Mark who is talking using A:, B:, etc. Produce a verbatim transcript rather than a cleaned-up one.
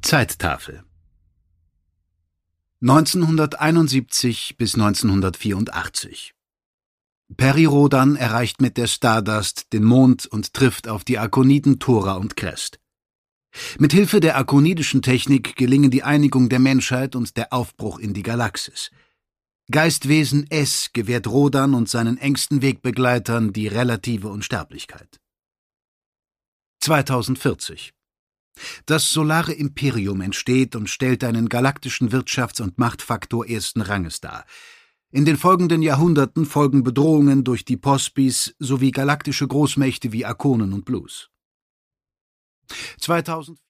A: Zeittafel neunzehnhunderteinundsiebzig bis neunzehnhundertvierundachtzig. Peri Rodan erreicht mit der Stardust den Mond und trifft auf die Arkoniden Thora und Krest. Mit Hilfe der arkonidischen Technik gelingen die Einigung der Menschheit und der Aufbruch in die Galaxis. Geistwesen S gewährt Rodan und seinen engsten Wegbegleitern die relative Unsterblichkeit. zweitausendvierzig. Das Solare Imperium entsteht und stellt einen galaktischen Wirtschafts- und Machtfaktor ersten Ranges dar. In den folgenden Jahrhunderten folgen Bedrohungen durch die Pospis sowie galaktische Großmächte wie Arkonen und Blues. zweitausend